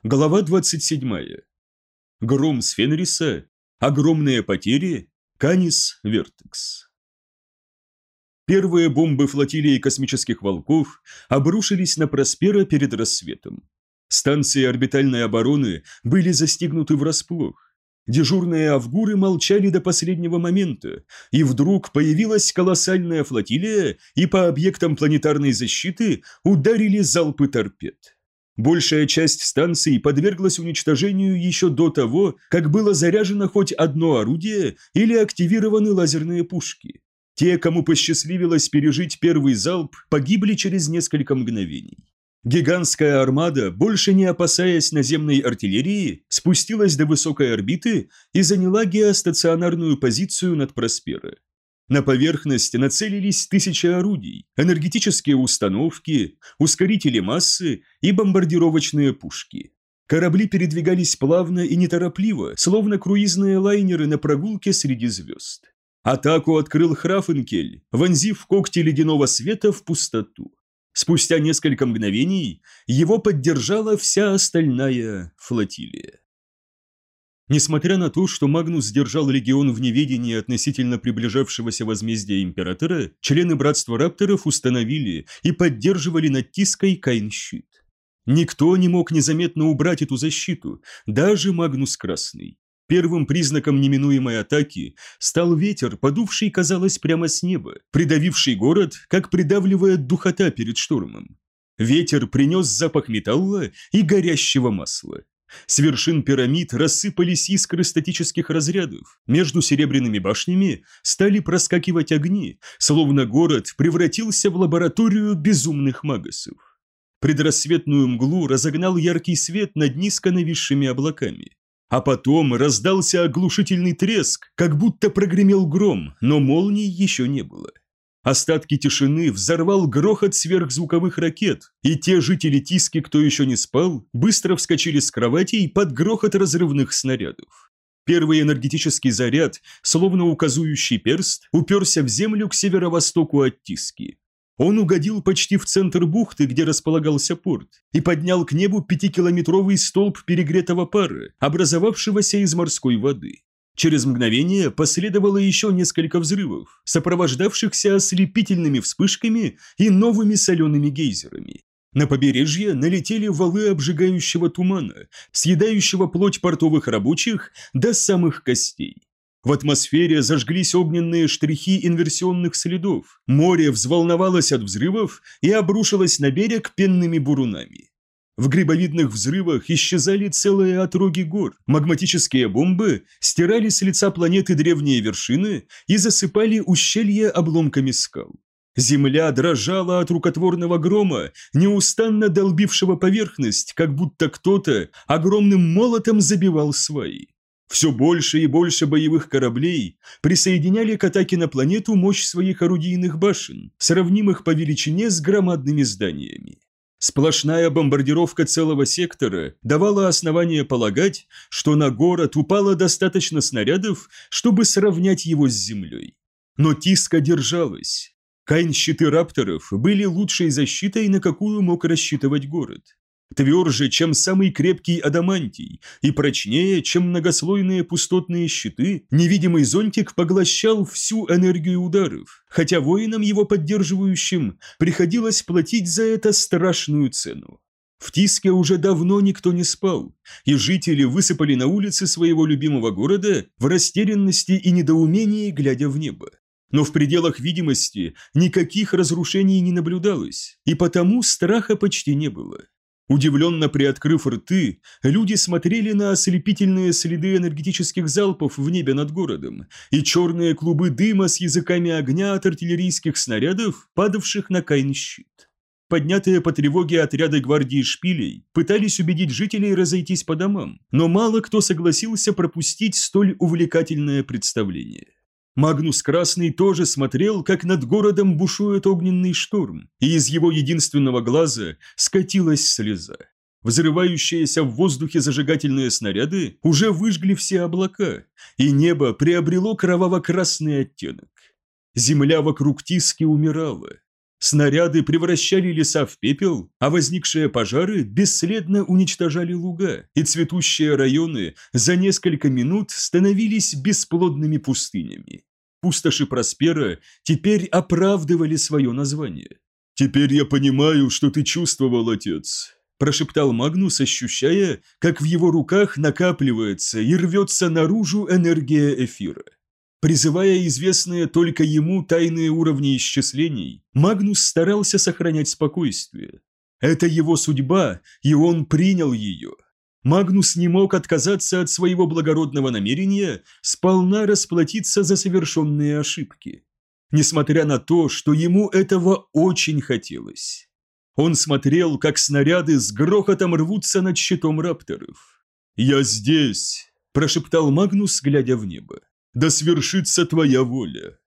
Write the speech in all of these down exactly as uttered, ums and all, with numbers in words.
Глава двадцать седьмая. Гром с Фенриса. Огромные потери. Канис Вертекс. Первые бомбы флотилии космических волков обрушились на Проспера перед рассветом. Станции орбитальной обороны были застигнуты врасплох. Дежурные авгуры молчали до последнего момента, и вдруг появилась колоссальная флотилия, и по объектам планетарной защиты ударили залпы торпед. Большая часть станций подверглась уничтожению еще до того, как было заряжено хоть одно орудие или активированы лазерные пушки. Те, кому посчастливилось пережить первый залп, погибли через несколько мгновений. Гигантская армада, больше не опасаясь наземной артиллерии, спустилась до высокой орбиты и заняла геостационарную позицию над Проспера. На поверхность нацелились тысячи орудий, энергетические установки, ускорители массы и бомбардировочные пушки. Корабли передвигались плавно и неторопливо, словно круизные лайнеры на прогулке среди звезд. Атаку открыл Храфенкель, вонзив когти ледяного света в пустоту. Спустя несколько мгновений его поддержала вся остальная флотилия. Несмотря на то, что Магнус держал легион в неведении относительно приближавшегося возмездия Императора, члены Братства Рапторов установили и поддерживали над Тиской Кайн-щит. Никто не мог незаметно убрать эту защиту, даже Магнус Красный. Первым признаком неминуемой атаки стал ветер, подувший, казалось, прямо с неба, придавивший город, как придавливает духота перед штормом. Ветер принес запах металла и горящего масла. С вершин пирамид рассыпались искры статических разрядов, между серебряными башнями стали проскакивать огни, словно город превратился в лабораторию безумных магасов. Предрассветную мглу разогнал яркий свет над низко нависшими облаками. А потом раздался оглушительный треск, как будто прогремел гром, но молний еще не было. Остатки тишины взорвал грохот сверхзвуковых ракет, и те жители Тиски, кто еще не спал, быстро вскочили с кроватей под грохот разрывных снарядов. Первый энергетический заряд, словно указующий перст, уперся в землю к северо-востоку от Тиски. Он угодил почти в центр бухты, где располагался порт, и поднял к небу пятикилометровый столб перегретого пара, образовавшегося из морской воды. Через мгновение последовало еще несколько взрывов, сопровождавшихся ослепительными вспышками и новыми солеными гейзерами. На побережье налетели валы обжигающего тумана, съедающего плоть портовых рабочих до самых костей. В атмосфере зажглись огненные штрихи инверсионных следов, море взволновалось от взрывов и обрушилось на берег пенными бурунами. В грибовидных взрывах исчезали целые отроги гор, магматические бомбы стирали с лица планеты древние вершины и засыпали ущелья обломками скал. Земля дрожала от рукотворного грома, неустанно долбившего поверхность, как будто кто-то огромным молотом забивал сваи. Все больше и больше боевых кораблей присоединяли к атаке на планету мощь своих орудийных башен, сравнимых по величине с громадными зданиями. Сплошная бомбардировка целого сектора давала основание полагать, что на город упало достаточно снарядов, чтобы сравнять его с землей. Но Тиска держалась. Кайн-щиты рапторов были лучшей защитой, на какую мог рассчитывать город. Тверже, чем самый крепкий адамантий, и прочнее, чем многослойные пустотные щиты, невидимый зонтик поглощал всю энергию ударов, хотя воинам, его поддерживающим, приходилось платить за это страшную цену. В Тиске уже давно никто не спал, и жители высыпали на улицы своего любимого города в растерянности и недоумении, глядя в небо. Но в пределах видимости никаких разрушений не наблюдалось, и потому страха почти не было. Удивленно приоткрыв рты, люди смотрели на ослепительные следы энергетических залпов в небе над городом и черные клубы дыма с языками огня от артиллерийских снарядов, падавших на Кайн-щит. Поднятые по тревоге отряды гвардии шпилей пытались убедить жителей разойтись по домам, но мало кто согласился пропустить столь увлекательное представление. Магнус Красный тоже смотрел, как над городом бушует огненный шторм, и из его единственного глаза скатилась слеза. Взрывающиеся в воздухе зажигательные снаряды уже выжгли все облака, и небо приобрело кроваво-красный оттенок. Земля вокруг Тиски умирала. Снаряды превращали леса в пепел, а возникшие пожары бесследно уничтожали луга, и цветущие районы за несколько минут становились бесплодными пустынями. Пустоши Проспера теперь оправдывали свое название. «Теперь я понимаю, что ты чувствовал, отец», – прошептал Магнус, ощущая, как в его руках накапливается и рвется наружу энергия эфира. Призывая известные только ему тайные уровни исчислений, Магнус старался сохранять спокойствие. Это его судьба, и он принял ее. Магнус не мог отказаться от своего благородного намерения сполна расплатиться за совершенные ошибки, несмотря на то, что ему этого очень хотелось. Он смотрел, как снаряды с грохотом рвутся над щитом рапторов. «Я здесь», – прошептал Магнус, глядя в небо. «Да свершится твоя воля».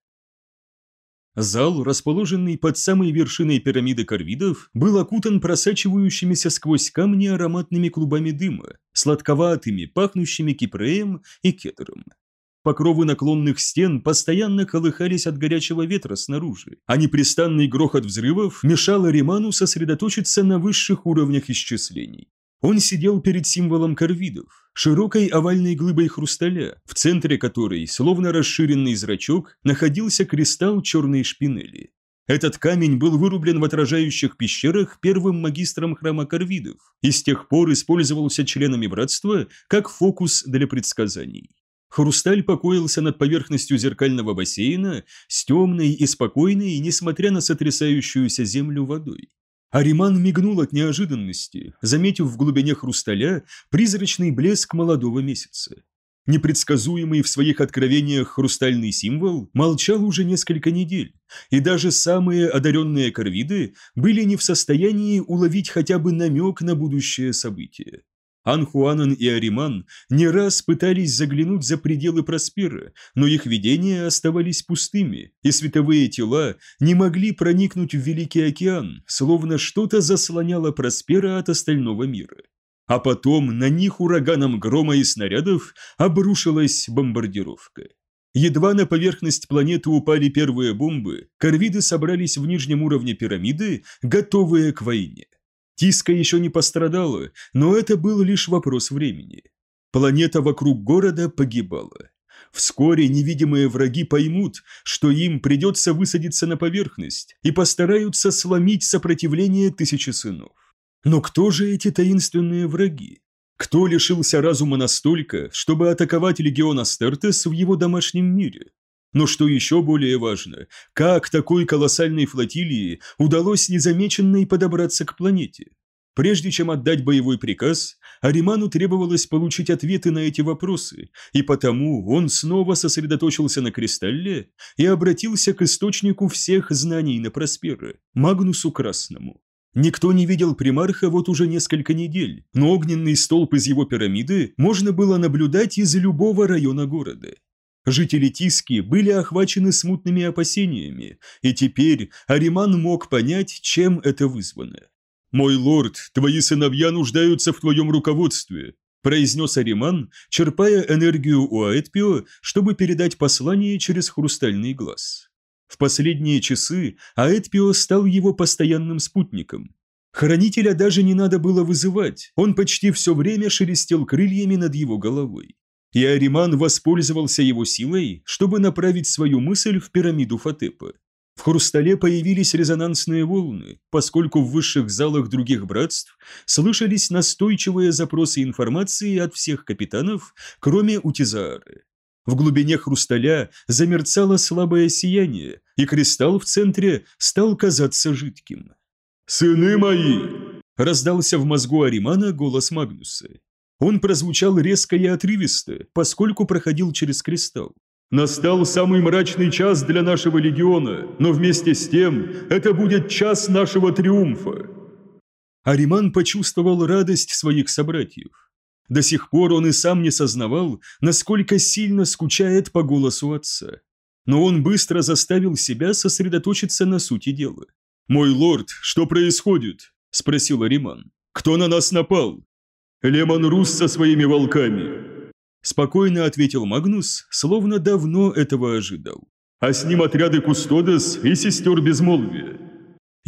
Зал, расположенный под самой вершиной пирамиды корвидов, был окутан просачивающимися сквозь камни ароматными клубами дыма, сладковатыми, пахнущими кипреем и кетером. Покровы наклонных стен постоянно колыхались от горячего ветра снаружи, а непрестанный грохот взрывов мешал Ариману сосредоточиться на высших уровнях исчислений. Он сидел перед символом корвидов, широкой овальной глыбой хрусталя, в центре которой, словно расширенный зрачок, находился кристалл черной шпинели. Этот камень был вырублен в отражающих пещерах первым магистром храма корвидов и с тех пор использовался членами братства как фокус для предсказаний. Хрусталь покоился над поверхностью зеркального бассейна с темной и спокойной, несмотря на сотрясающуюся землю, водой. Ариман мигнул от неожиданности, заметив в глубине хрусталя призрачный блеск молодого месяца. Непредсказуемый в своих откровениях хрустальный символ молчал уже несколько недель, и даже самые одаренные корвиды были не в состоянии уловить хотя бы намек на будущее событие. Анхуанан и Ариман не раз пытались заглянуть за пределы Проспера, но их видения оставались пустыми, и световые тела не могли проникнуть в Великий океан, словно что-то заслоняло Проспера от остального мира. А потом на них ураганом грома и снарядов обрушилась бомбардировка. Едва на поверхность планеты упали первые бомбы, корвиды собрались в нижнем уровне пирамиды, готовые к войне. Тиска еще не пострадала, но это был лишь вопрос времени. Планета вокруг города погибала. Вскоре невидимые враги поймут, что им придется высадиться на поверхность и постараются сломить сопротивление Тысячи Сынов. Но кто же эти таинственные враги? Кто лишился разума настолько, чтобы атаковать легион Астертес в его домашнем мире? Но что еще более важно, как такой колоссальной флотилии удалось незамеченной подобраться к планете? Прежде чем отдать боевой приказ, Ариману требовалось получить ответы на эти вопросы, и потому он снова сосредоточился на кристалле и обратился к источнику всех знаний на Проспера, Магнусу Красному. Никто не видел примарха вот уже несколько недель, но огненный столб из его пирамиды можно было наблюдать из любого района города. Жители Тиски были охвачены смутными опасениями, и теперь Ариман мог понять, чем это вызвано. «Мой лорд, твои сыновья нуждаются в твоем руководстве», произнес Ариман, черпая энергию у Аэтпио, чтобы передать послание через хрустальный глаз. В последние часы Аэтпио стал его постоянным спутником. Хранителя даже не надо было вызывать, он почти все время шелестел крыльями над его головой. И Ариман воспользовался его силой, чтобы направить свою мысль в пирамиду Фотепа. В хрустале появились резонансные волны, поскольку в высших залах других братств слышались настойчивые запросы информации от всех капитанов, кроме Утизаары. В глубине хрусталя замерцало слабое сияние, и кристалл в центре стал казаться жидким. «Сыны мои!» – раздался в мозгу Аримана голос Магнуса. Он прозвучал резко и отрывисто, поскольку проходил через кристалл. «Настал самый мрачный час для нашего легиона, но вместе с тем это будет час нашего триумфа». Ариман почувствовал радость своих собратьев. До сих пор он и сам не сознавал, насколько сильно скучает по голосу отца. Но он быстро заставил себя сосредоточиться на сути дела. «Мой лорд, что происходит?» – спросил Ариман. «Кто на нас напал?» «Лемон Рус со своими волками», – спокойно ответил Магнус, словно давно этого ожидал. «А с ним отряды Кустодес и сестер Безмолвия».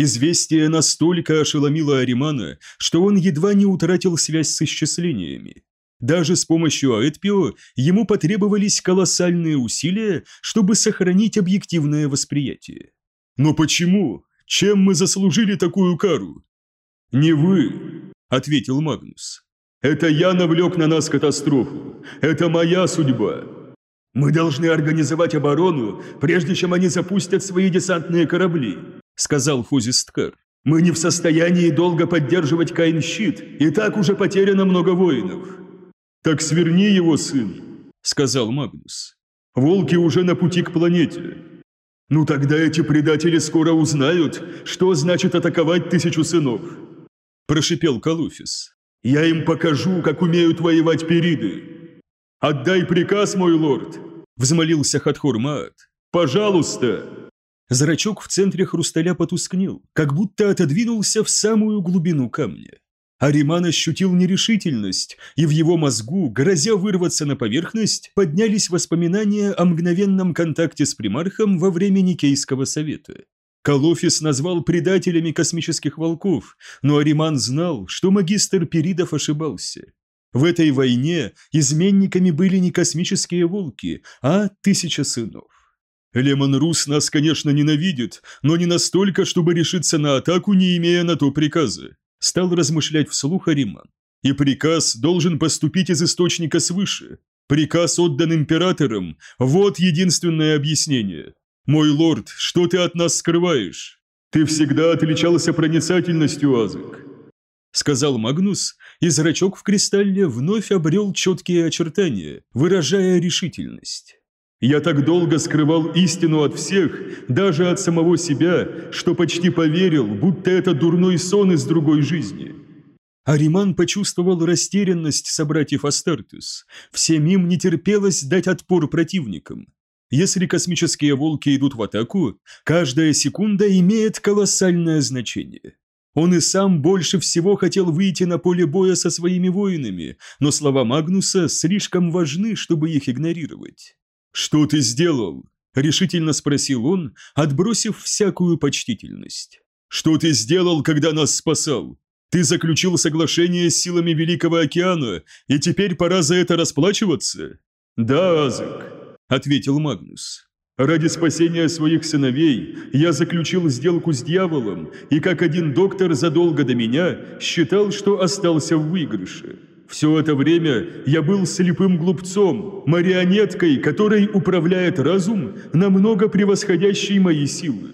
Известие настолько ошеломило Аримана, что он едва не утратил связь с исчислениями. Даже с помощью Аэтпио ему потребовались колоссальные усилия, чтобы сохранить объективное восприятие. «Но почему? Чем мы заслужили такую кару?» «Не вы», — ответил Магнус. «Это я навлек на нас катастрофу. Это моя судьба. Мы должны организовать оборону, прежде чем они запустят свои десантные корабли», — сказал Фузисткар. «Мы не в состоянии долго поддерживать Каин-щит, и так уже потеряно много воинов». «Так сверни его, сын», — сказал Магнус. «Волки уже на пути к планете». «Ну тогда эти предатели скоро узнают, что значит атаковать тысячу сынов», – прошипел Калуфис. «Я им покажу, как умеют воевать периды». «Отдай приказ, мой лорд», – взмолился Хатхор-Маат. «Пожалуйста». Зрачок в центре хрусталя потускнел, как будто отодвинулся в самую глубину камня. Ариман ощутил нерешительность, и в его мозгу, грозя вырваться на поверхность, поднялись воспоминания о мгновенном контакте с примархом во время Никейского совета. Калофис назвал предателями космических волков, но Ариман знал, что магистр Перидов ошибался. В этой войне изменниками были не космические волки, а тысяча сынов. Лемон Рус нас, конечно, ненавидит, но не настолько, чтобы решиться на атаку, не имея на то приказа. Стал размышлять вслух Ариман. И приказ должен поступить из источника свыше. Приказ отдан императором. Вот единственное объяснение. Мой лорд, что ты от нас скрываешь? Ты всегда отличался проницательностью, Азек, сказал Магнус, и зрачок в кристалле вновь обрел четкие очертания, выражая решительность. Я так долго скрывал истину от всех, даже от самого себя, что почти поверил, будто это дурной сон из другой жизни. Ариман почувствовал растерянность собратьев Астартес. Всем им не терпелось дать отпор противникам. Если космические волки идут в атаку, каждая секунда имеет колоссальное значение. Он и сам больше всего хотел выйти на поле боя со своими воинами, но слова Магнуса слишком важны, чтобы их игнорировать. «Что ты сделал?» – решительно спросил он, отбросив всякую почтительность. «Что ты сделал, когда нас спасал? Ты заключил соглашение с силами Великого океана, и теперь пора за это расплачиваться?» «Да, Азек», – ответил Магнус. «Ради спасения своих сыновей я заключил сделку с дьяволом, и как один доктор задолго до меня считал, что остался в выигрыше. Все это время я был слепым глупцом, марионеткой, которой управляет разум, намного превосходящий мои силы».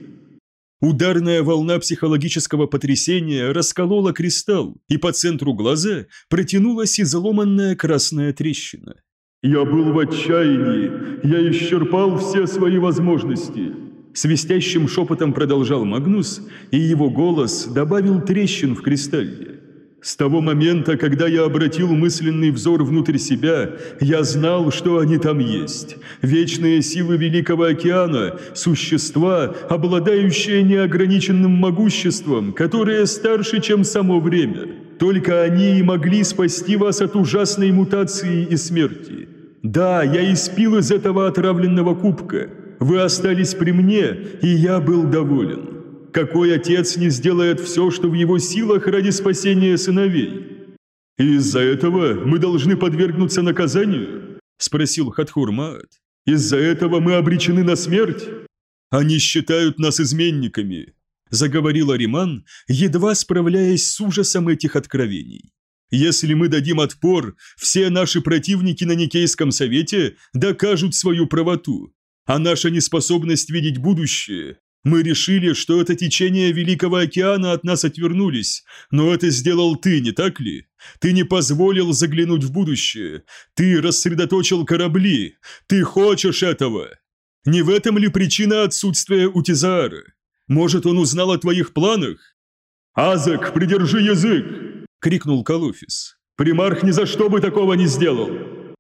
Ударная волна психологического потрясения расколола кристалл, и по центру глаза протянулась изломанная красная трещина. «Я был в отчаянии, я исчерпал все свои возможности», – свистящим шепотом продолжал Магнус, и его голос добавил трещин в кристалле. «С того момента, когда я обратил мысленный взор внутрь себя, я знал, что они там есть. Вечные силы Великого океана, существа, обладающие неограниченным могуществом, которые старше, чем само время. Только они и могли спасти вас от ужасной мутации и смерти. Да, я испил из этого отравленного кубка. Вы остались при мне, и я был доволен. Какой отец не сделает все, что в его силах ради спасения сыновей? И из-за этого мы должны подвергнуться наказанию?» – спросил Хатхор-Маат. «Из-за этого мы обречены на смерть? Они считают нас изменниками», – заговорил Ариман, едва справляясь с ужасом этих откровений. «Если мы дадим отпор, все наши противники на Никейском совете докажут свою правоту, а наша неспособность видеть будущее. Мы решили, что это течение Великого океана от нас отвернулись, но это сделал ты, не так ли? Ты не позволил заглянуть в будущее. Ты рассредоточил корабли. Ты хочешь этого. Не в этом ли причина отсутствия у Тизаара? Может, он узнал о твоих планах?» «Азек, придержи язык!» – крикнул Калофис. «Примарх ни за что бы такого не сделал!»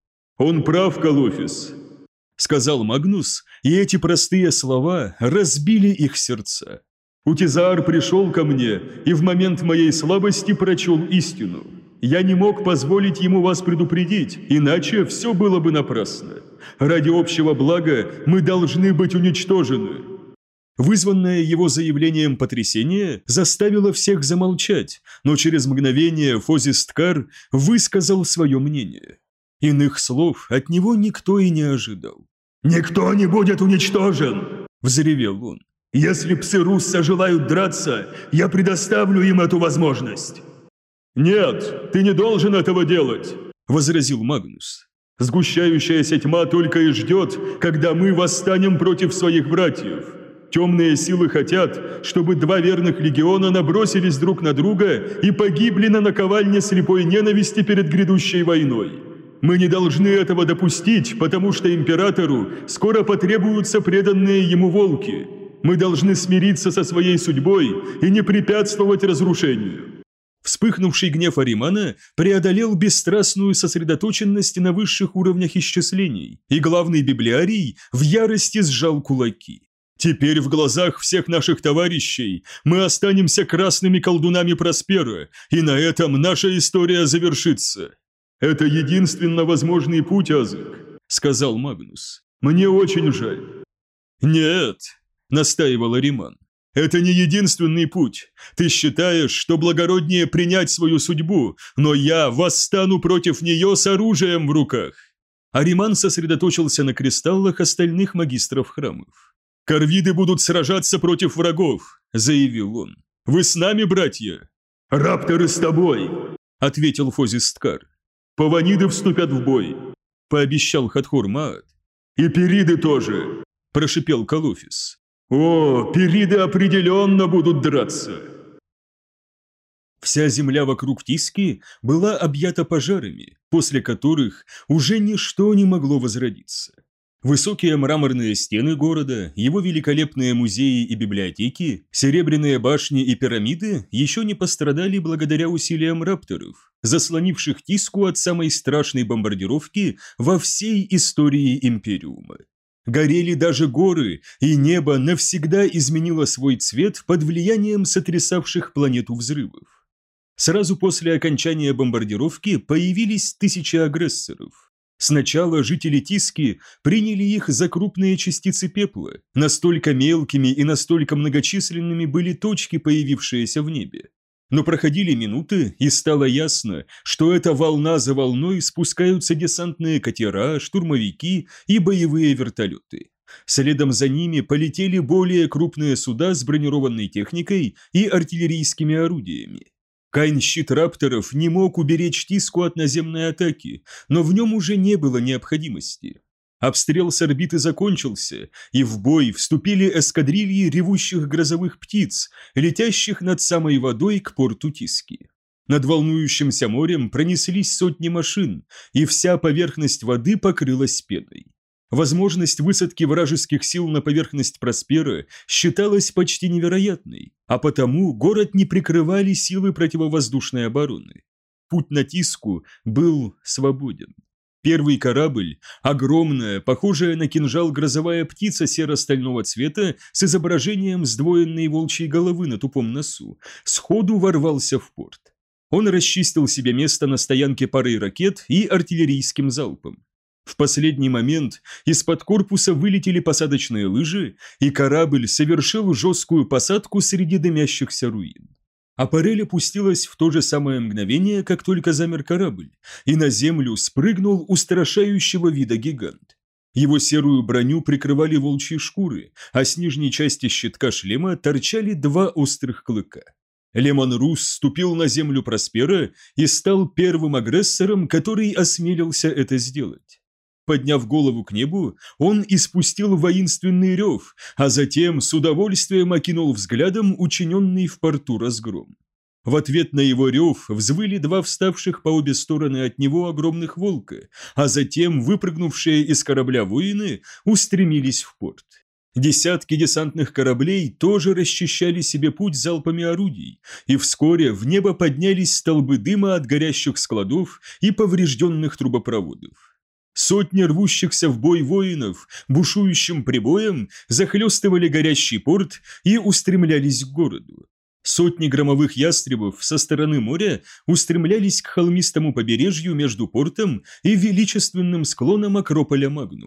«Он прав, Калофис», – сказал Магнус, и эти простые слова разбили их сердца. «Утизаар пришел ко мне и в момент моей слабости прочел истину. Я не мог позволить ему вас предупредить, иначе все было бы напрасно. Ради общего блага мы должны быть уничтожены». Вызванное его заявлением потрясение заставило всех замолчать, но через мгновение Фозисткар высказал свое мнение. Иных слов от него никто и не ожидал. «Никто не будет уничтожен!» – взревел он. «Если псы Русса желают драться, я предоставлю им эту возможность!» «Нет, ты не должен этого делать!» – возразил Магнус. «Сгущающаяся тьма только и ждет, когда мы восстанем против своих братьев. Темные силы хотят, чтобы два верных легиона набросились друг на друга и погибли на наковальне слепой ненависти перед грядущей войной. Мы не должны этого допустить, потому что императору скоро потребуются преданные ему волки. Мы должны смириться со своей судьбой и не препятствовать разрушению». Вспыхнувший гнев Аримана преодолел бесстрастную сосредоточенность на высших уровнях исчислений, и главный библиарий в ярости сжал кулаки. «Теперь в глазах всех наших товарищей мы останемся красными колдунами Проспера, и на этом наша история завершится». «Это единственно возможный путь, Азык», — сказал Магнус. «Мне очень жаль». «Нет», — настаивал Ариман. «Это не единственный путь. Ты считаешь, что благороднее принять свою судьбу, но я восстану против нее с оружием в руках». Ариман сосредоточился на кристаллах остальных магистров храмов. «Корвиды будут сражаться против врагов», — заявил он. «Вы с нами, братья?» «Рапторы с тобой», — ответил Фозисткар. «Паваниды вступят в бой», — пообещал Хатхор-Маат. «И периды тоже», — прошипел Колофис. «О, периды определенно будут драться!» Вся земля вокруг Тиски была объята пожарами, после которых уже ничто не могло возродиться. Высокие мраморные стены города, его великолепные музеи и библиотеки, серебряные башни и пирамиды еще не пострадали благодаря усилиям рапторов, заслонивших Тиску от самой страшной бомбардировки во всей истории Империума. Горели даже горы, и небо навсегда изменило свой цвет под влиянием сотрясавших планету взрывов. Сразу после окончания бомбардировки появились тысячи агрессоров. Сначала жители Тиски приняли их за крупные частицы пепла, настолько мелкими и настолько многочисленными были точки, появившиеся в небе. Но проходили минуты, и стало ясно, что это волна за волной спускаются десантные катера, штурмовики и боевые вертолеты. Следом за ними полетели более крупные суда с бронированной техникой и артиллерийскими орудиями. Кайн-щит рапторов не мог уберечь Тиску от наземной атаки, но в нем уже не было необходимости. Обстрел с орбиты закончился, и в бой вступили эскадрильи ревущих грозовых птиц, летящих над самой водой к порту Тиски. Над волнующимся морем пронеслись сотни машин, и вся поверхность воды покрылась пеной. Возможность высадки вражеских сил на поверхность Проспера считалась почти невероятной, а потому город не прикрывали силы противовоздушной обороны. Путь на Тиску был свободен. Первый корабль, огромная, похожая на кинжал грозовая птица серо-стального цвета с изображением сдвоенной волчьей головы на тупом носу, сходу ворвался в порт. Он расчистил себе место на стоянке парой ракет и артиллерийским залпом. В последний момент из-под корпуса вылетели посадочные лыжи, и корабль совершил жесткую посадку среди дымящихся руин. Аппарель опустилась в то же самое мгновение, как только замер корабль, и на землю спрыгнул устрашающего вида гигант. Его серую броню прикрывали волчьи шкуры, а с нижней части щитка шлема торчали два острых клыка. Лемон Рус ступил на землю Проспера и стал первым агрессором, который осмелился это сделать. Подняв голову к небу, он испустил воинственный рев, а затем с удовольствием окинул взглядом учиненный в порту разгром. В ответ на его рев взвыли два вставших по обе стороны от него огромных волка, а затем выпрыгнувшие из корабля воины устремились в порт. Десятки десантных кораблей тоже расчищали себе путь залпами орудий, и вскоре в небо поднялись столбы дыма от горящих складов и поврежденных трубопроводов. Сотни рвущихся в бой воинов бушующим прибоем захлестывали горящий порт и устремлялись к городу. Сотни громовых ястребов со стороны моря устремлялись к холмистому побережью между портом и величественным склоном Акрополя Магнум.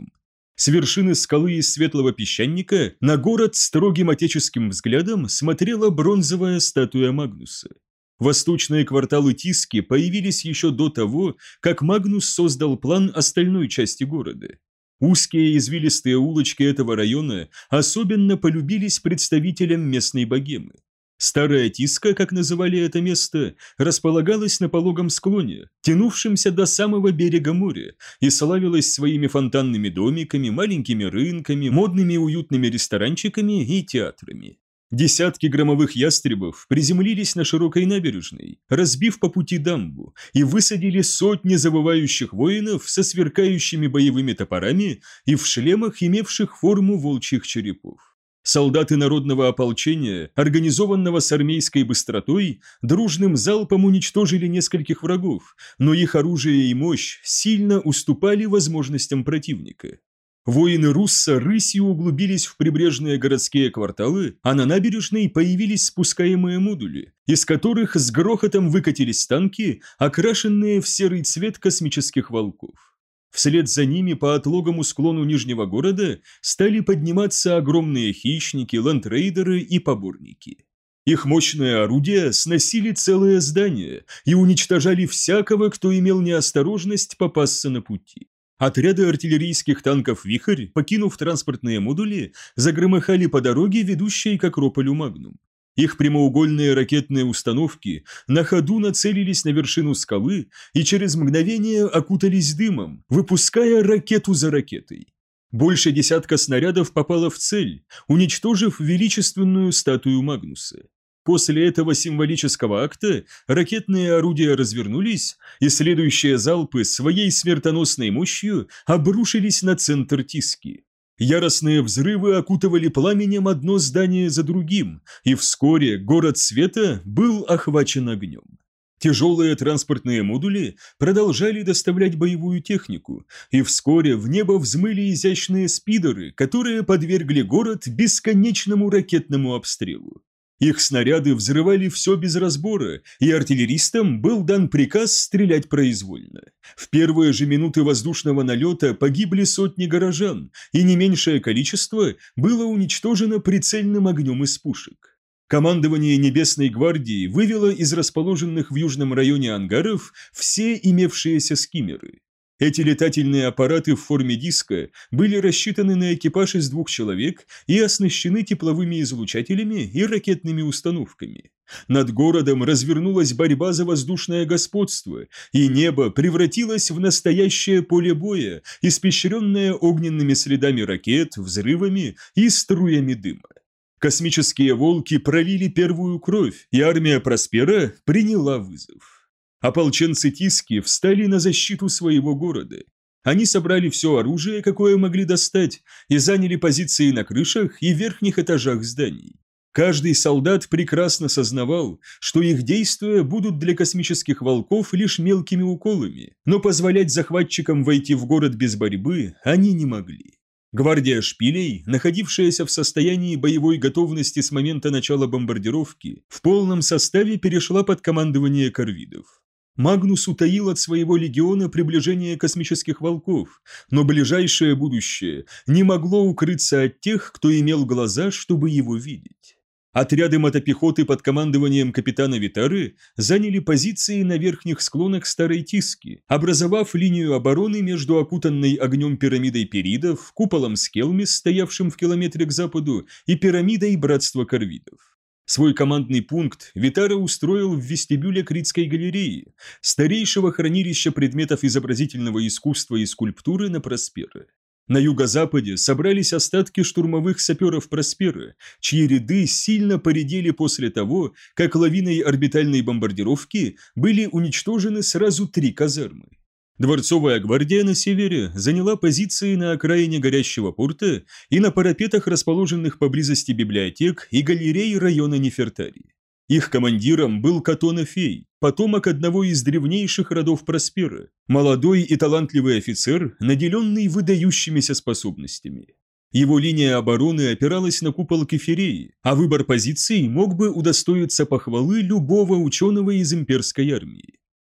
С вершины скалы из светлого песчаника на город строгим отеческим взглядом смотрела бронзовая статуя Магнуса. Восточные кварталы Тиски появились еще до того, как Магнус создал план остальной части города. Узкие извилистые улочки этого района особенно полюбились представителям местной богемы. Старая Тиска, как называли это место, располагалась на пологом склоне, тянувшемся до самого берега моря, и славилась своими фонтанными домиками, маленькими рынками, модными уютными ресторанчиками и театрами. Десятки громовых ястребов приземлились на широкой набережной, разбив по пути дамбу, и высадили сотни завывающих воинов со сверкающими боевыми топорами и в шлемах, имевших форму волчьих черепов. Солдаты народного ополчения, организованного с армейской быстротой, дружным залпом уничтожили нескольких врагов, но их оружие и мощь сильно уступали возможностям противника. Воины Русса рысью углубились в прибрежные городские кварталы, а на набережной появились спускаемые модули, из которых с грохотом выкатились танки, окрашенные в серый цвет космических волков. Вслед за ними по отлогому склону Нижнего города стали подниматься огромные хищники, ландрейдеры и поборники. Их мощные орудия сносили целые здания и уничтожали всякого, кто имел неосторожность попасться на пути. Отряды артиллерийских танков «Вихрь», покинув транспортные модули, загромыхали по дороге, ведущей к Акрополю Магнум. Их прямоугольные ракетные установки на ходу нацелились на вершину скалы и через мгновение окутались дымом, выпуская ракету за ракетой. Больше десятка снарядов попало в цель, уничтожив величественную статую Магнуса. После этого символического акта ракетные орудия развернулись, и следующие залпы своей смертоносной мощью обрушились на центр Тиски. Яростные взрывы окутывали пламенем одно здание за другим, и вскоре город света был охвачен огнем. Тяжелые транспортные модули продолжали доставлять боевую технику, и вскоре в небо взмыли изящные спидеры, которые подвергли город бесконечному ракетному обстрелу. Их снаряды взрывали все без разбора, и артиллеристам был дан приказ стрелять произвольно. В первые же минуты воздушного налета погибли сотни горожан, и не меньшее количество было уничтожено прицельным огнем из пушек. Командование Небесной гвардии вывело из расположенных в южном районе ангаров все имевшиеся скиммеры. Эти летательные аппараты в форме диска были рассчитаны на экипаж из двух человек и оснащены тепловыми излучателями и ракетными установками. Над городом развернулась борьба за воздушное господство, и небо превратилось в настоящее поле боя, испещренное огненными следами ракет, взрывами и струями дыма. Космические волки пролили первую кровь, и армия Проспера приняла вызов. Ополченцы Тиски встали на защиту своего города. Они собрали все оружие, какое могли достать, и заняли позиции на крышах и верхних этажах зданий. Каждый солдат прекрасно сознавал, что их действия будут для космических волков лишь мелкими уколами, но позволять захватчикам войти в город без борьбы они не могли. Гвардия шпилей, находившаяся в состоянии боевой готовности с момента начала бомбардировки, в полном составе перешла под командование корвидов. Магнус утаил от своего легиона приближение космических волков, но ближайшее будущее не могло укрыться от тех, кто имел глаза, чтобы его видеть. Отряды мотопехоты под командованием капитана Витары заняли позиции на верхних склонах Старой Тиски, образовав линию обороны между окутанной огнем пирамидой Перидов, куполом Скелмис, стоявшим в километре к западу, и пирамидой Братства Корвидов. Свой командный пункт Витара устроил в вестибюле Критской галереи, старейшего хранилища предметов изобразительного искусства и скульптуры на Проспера. На юго-западе собрались остатки штурмовых саперов Проспера, чьи ряды сильно поредели после того, как лавиной орбитальной бомбардировки были уничтожены сразу три казармы. Дворцовая гвардия на севере заняла позиции на окраине горящего порта и на парапетах, расположенных поблизости библиотек и галерей района Нефертари. Их командиром был Катона Фей, потомок одного из древнейших родов Проспера, молодой и талантливый офицер, наделенный выдающимися способностями. Его линия обороны опиралась на купол Кефиреи, а выбор позиций мог бы удостоиться похвалы любого ученого из имперской армии.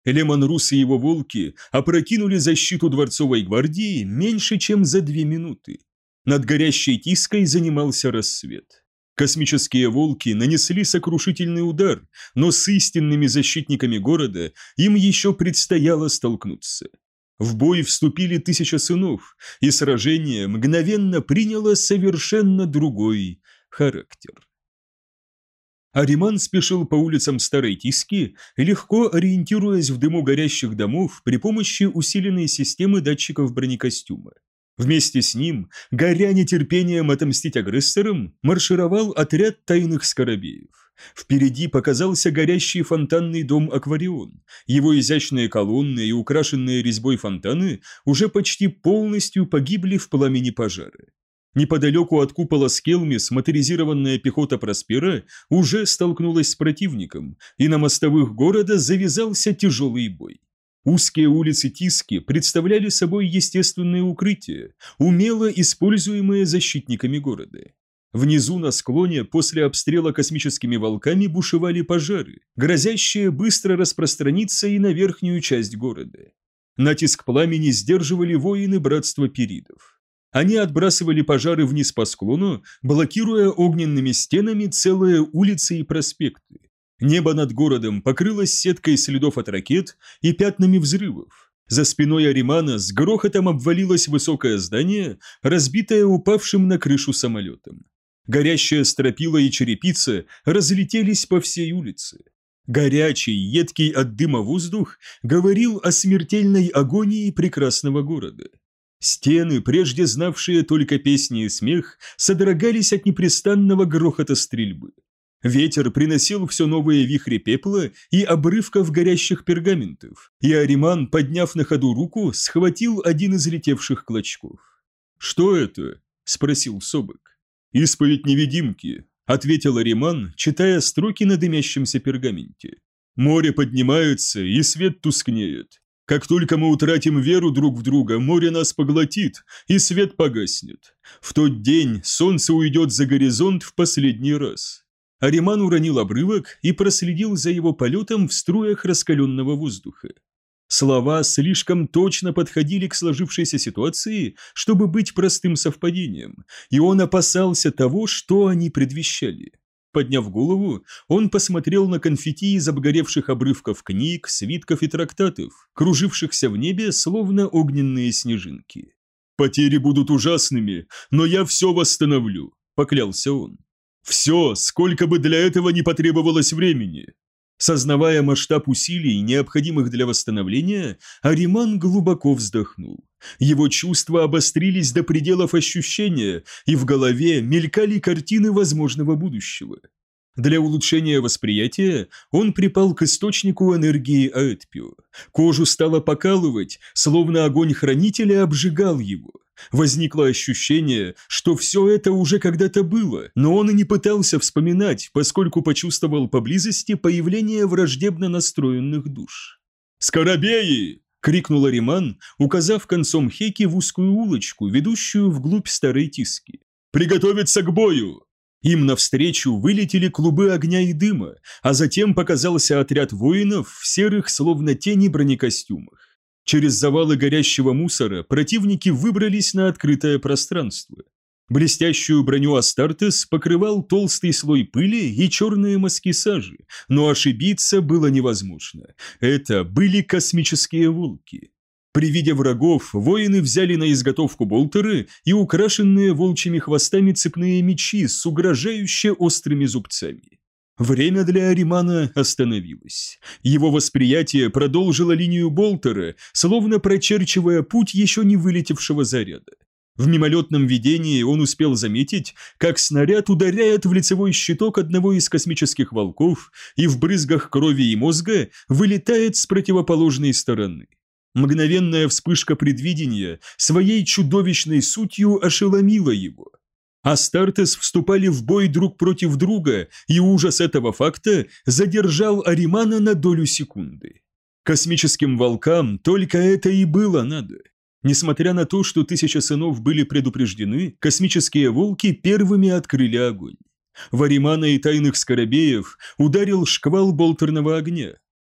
Лемон-Рус и его волки опрокинули защиту дворцовой гвардии меньше, чем за две минуты. Над горящей Тиской занимался рассвет. Космические волки нанесли сокрушительный удар, но с истинными защитниками города им еще предстояло столкнуться. В бой вступили тысяча сынов, и сражение мгновенно приняло совершенно другой характер. Ариман спешил по улицам Старой Тиски, легко ориентируясь в дыму горящих домов при помощи усиленной системы датчиков бронекостюма. Вместе с ним, горя нетерпением отомстить агрессорам, маршировал отряд тайных скоробеев. Впереди показался горящий фонтанный дом Акварион. Его изящные колонны и украшенные резьбой фонтаны уже почти полностью погибли в пламени пожара. Неподалеку от купола Скелмис моторизированная пехота Проспера уже столкнулась с противником, и на мостовых города завязался тяжелый бой. Узкие улицы Тиски представляли собой естественные укрытия, умело используемые защитниками города. Внизу на склоне после обстрела космическими волками бушевали пожары, грозящие быстро распространиться и на верхнюю часть города. Натиск пламени сдерживали воины Братства Перидов. Они отбрасывали пожары вниз по склону, блокируя огненными стенами целые улицы и проспекты. Небо над городом покрылось сеткой следов от ракет и пятнами взрывов. За спиной Аримана с грохотом обвалилось высокое здание, разбитое упавшим на крышу самолетом. Горящая стропила и черепица разлетелись по всей улице. Горячий, едкий от дыма воздух говорил о смертельной агонии прекрасного города. Стены, прежде знавшие только песни и смех, содрогались от непрестанного грохота стрельбы. Ветер приносил все новые вихри пепла и обрывков горящих пергаментов, и Ариман, подняв на ходу руку, схватил один из летевших клочков. «Что это?» – спросил Собек. «Исповедь невидимки», – ответил Ариман, читая строки на дымящемся пергаменте. «Море поднимается, и свет тускнеет. Как только мы утратим веру друг в друга, море нас поглотит, и свет погаснет. В тот день солнце уйдет за горизонт в последний раз». Ариман уронил обрывок и проследил за его полетом в струях раскаленного воздуха. Слова слишком точно подходили к сложившейся ситуации, чтобы быть простым совпадением, и он опасался того, что они предвещали. Подняв голову, он посмотрел на конфетти из обгоревших обрывков книг, свитков и трактатов, кружившихся в небе, словно огненные снежинки. «Потери будут ужасными, но я все восстановлю», – поклялся он. «Все, сколько бы для этого не потребовалось времени». Сознавая масштаб усилий, необходимых для восстановления, Ариман глубоко вздохнул. Его чувства обострились до пределов ощущения, и в голове мелькали картины возможного будущего. Для улучшения восприятия он припал к источнику энергии Аэтпио. Кожу стало покалывать, словно огонь хранителя обжигал его. Возникло ощущение, что все это уже когда-то было, но он и не пытался вспоминать, поскольку почувствовал поблизости появление враждебно настроенных душ. «Скоробеи!» – крикнул Ариман, указав концом хеки в узкую улочку, ведущую вглубь Старой Тиски. «Приготовиться к бою!» Им навстречу вылетели клубы огня и дыма, а затем показался отряд воинов в серых, словно тени, бронекостюмах. Через завалы горящего мусора противники выбрались на открытое пространство. Блестящую броню Астартес покрывал толстый слой пыли и черные мазки сажи, но ошибиться было невозможно. Это были космические волки. При виде врагов воины взяли на изготовку болтеры и украшенные волчьими хвостами цепные мечи с угрожающе острыми зубцами. Время для Аримана остановилось. Его восприятие продолжило линию болтера, словно прочерчивая путь еще не вылетевшего заряда. В мимолетном видении он успел заметить, как снаряд ударяет в лицевой щиток одного из космических волков и в брызгах крови и мозга вылетает с противоположной стороны. Мгновенная вспышка предвидения своей чудовищной сутью ошеломила его. Астартес вступали в бой друг против друга, и ужас этого факта задержал Аримана на долю секунды. Космическим волкам только это и было надо. Несмотря на то, что тысяча сынов были предупреждены, космические волки первыми открыли огонь. В Аримана и тайных скоробеев ударил шквал болтерного огня.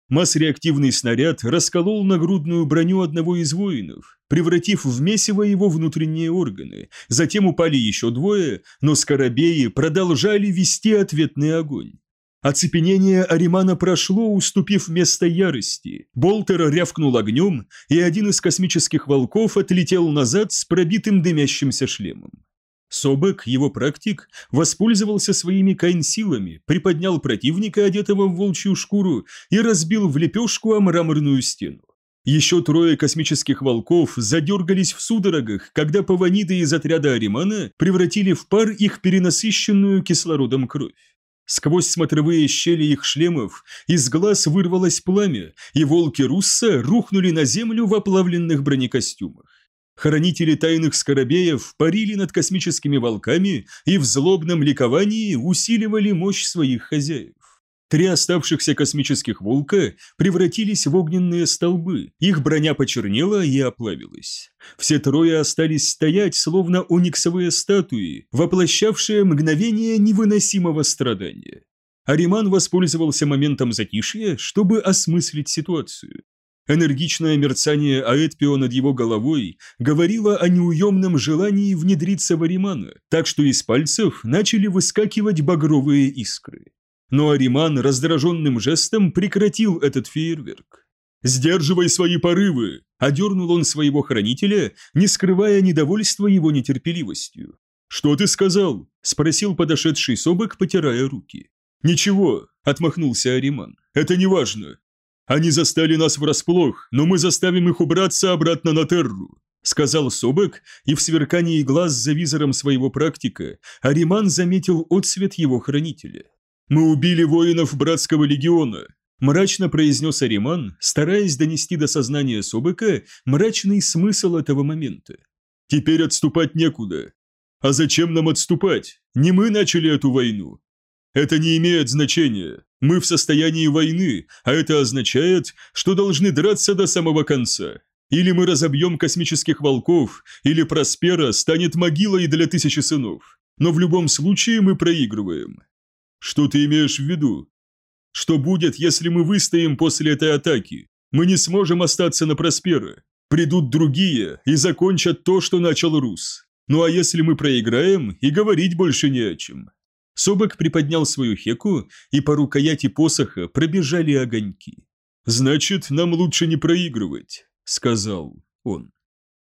Масс-реактивный снаряд расколол нагрудную броню одного из воинов, превратив в месиво его внутренние органы. Затем упали еще двое, но скоробеи продолжали вести ответный огонь. Оцепенение Аримана прошло, уступив место ярости. Болтер рявкнул огнем, и один из космических волков отлетел назад с пробитым дымящимся шлемом. Собек, его практик, воспользовался своими кайн-силами, приподнял противника, одетого в волчью шкуру, и разбил в лепешку о мраморную стену. Еще трое космических волков задергались в судорогах, когда паваниды из отряда Аримана превратили в пар их перенасыщенную кислородом кровь. Сквозь смотровые щели их шлемов из глаз вырвалось пламя, и волки Русса рухнули на землю в оплавленных бронекостюмах. Хранители тайных скоробеев парили над космическими волками и в злобном ликовании усиливали мощь своих хозяев. Три оставшихся космических волка превратились в огненные столбы, их броня почернела и оплавилась. Все трое остались стоять, словно ониксовые статуи, воплощавшие мгновение невыносимого страдания. Ариман воспользовался моментом затишья, чтобы осмыслить ситуацию. Энергичное мерцание Аэтпио над его головой говорило о неуемном желании внедриться в Аримана, так что из пальцев начали выскакивать багровые искры. Но Ариман раздраженным жестом прекратил этот фейерверк. «Сдерживай свои порывы!» – одернул он своего хранителя, не скрывая недовольства его нетерпеливостью. «Что ты сказал?» – спросил подошедший Собек, потирая руки. «Ничего», – отмахнулся Ариман, – «это не важно. Они застали нас врасплох, но мы заставим их убраться обратно на Терру», – сказал Собек, и в сверкании глаз за визором своего практика Ариман заметил отсвет его хранителя. «Мы убили воинов Братского легиона», – мрачно произнес Ариман, стараясь донести до сознания Собека мрачный смысл этого момента. «Теперь отступать некуда. А зачем нам отступать? Не мы начали эту войну. Это не имеет значения. Мы в состоянии войны, а это означает, что должны драться до самого конца. Или мы разобьем космических волков, или Проспера станет могилой для тысячи сынов. Но в любом случае мы проигрываем». «Что ты имеешь в виду? Что будет, если мы выстоим после этой атаки? Мы не сможем остаться на Проспера. Придут другие и закончат то, что начал Рус. Ну а если мы проиграем, и говорить больше не о чем». Собек приподнял свою хеку, и по рукояти посоха пробежали огоньки. «Значит, нам лучше не проигрывать», — сказал он.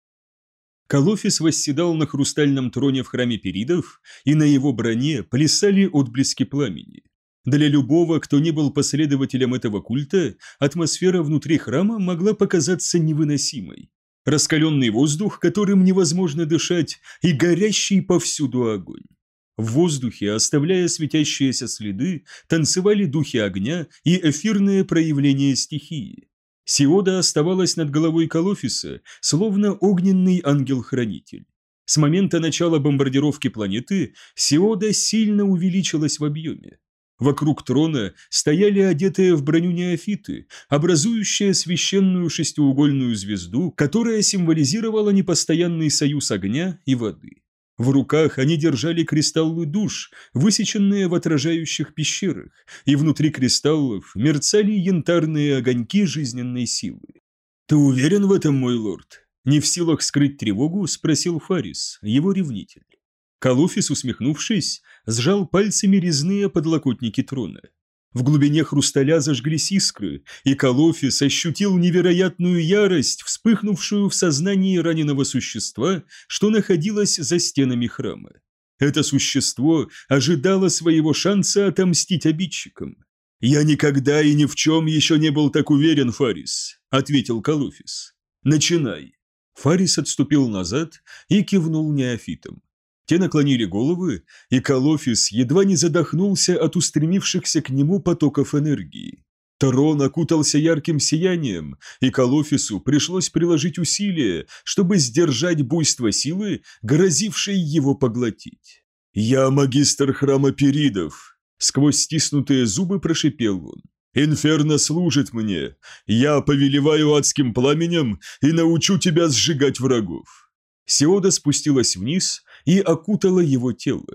Колофис восседал на хрустальном троне в храме Перидов, и на его броне плясали отблески пламени. Для любого, кто не был последователем этого культа, атмосфера внутри храма могла показаться невыносимой. Раскаленный воздух, которым невозможно дышать, и горящий повсюду огонь. В воздухе, оставляя светящиеся следы, танцевали духи огня и эфирные проявления стихии. Сиода оставалась над головой Колофиса, словно огненный ангел-хранитель. С момента начала бомбардировки планеты Сиода сильно увеличилась в объеме. Вокруг трона стояли одетые в броню неофиты, образующие священную шестиугольную звезду, которая символизировала непостоянный союз огня и воды. В руках они держали кристаллы душ, высеченные в отражающих пещерах, и внутри кристаллов мерцали янтарные огоньки жизненной силы. «Ты уверен в этом, мой лорд?» Не в силах скрыть тревогу, спросил Фарис, его ревнитель. Колофис, усмехнувшись, сжал пальцами резные подлокотники трона. В глубине хрусталя зажглись искры, и Колофис ощутил невероятную ярость, вспыхнувшую в сознании раненого существа, что находилось за стенами храма. Это существо ожидало своего шанса отомстить обидчикам. «Я никогда и ни в чем еще не был так уверен, Фарис», — ответил Колофис. «Начинай». Фарис отступил назад и кивнул неофитам. Те наклонили головы, и Колофис едва не задохнулся от устремившихся к нему потоков энергии. Трон окутался ярким сиянием, и Колофису пришлось приложить усилия, чтобы сдержать буйство силы, грозившей его поглотить. «Я магистр храма Перидов», — сквозь стиснутые зубы прошипел он. «Инферно служит мне. Я повелеваю адским пламенем и научу тебя сжигать врагов». Сиода спустилась вниз и окутала его тело.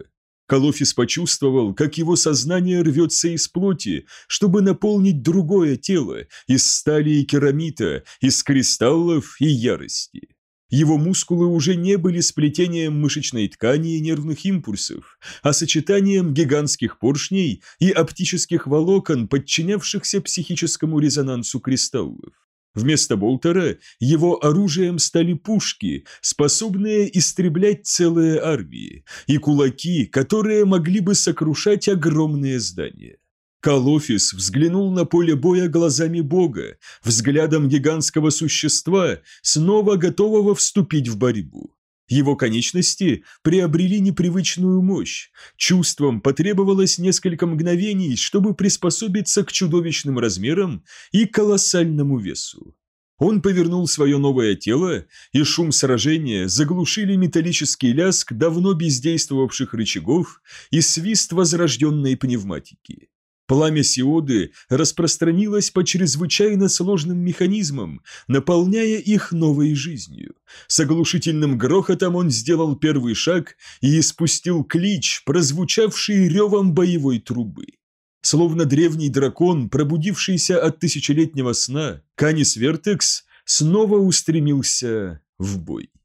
Колофис почувствовал, как его сознание рвется из плоти, чтобы наполнить другое тело из стали и керамита, из кристаллов и ярости. Его мускулы уже не были сплетением мышечной ткани и нервных импульсов, а сочетанием гигантских поршней и оптических волокон, подчинявшихся психическому резонансу кристаллов. Вместо болтера его оружием стали пушки, способные истреблять целые армии, и кулаки, которые могли бы сокрушать огромные здания. Колофис взглянул на поле боя глазами Бога, взглядом гигантского существа, снова готового вступить в борьбу. Его конечности приобрели непривычную мощь, чувствам потребовалось несколько мгновений, чтобы приспособиться к чудовищным размерам и колоссальному весу. Он повернул свое новое тело, и шум сражения заглушили металлический лязг давно бездействовавших рычагов и свист возрожденной пневматики. Пламя Сиоды распространилось по чрезвычайно сложным механизмам, наполняя их новой жизнью. С оглушительным грохотом он сделал первый шаг и испустил клич, прозвучавший ревом боевой трубы. Словно древний дракон, пробудившийся от тысячелетнего сна, Канис Вертекс снова устремился в бой.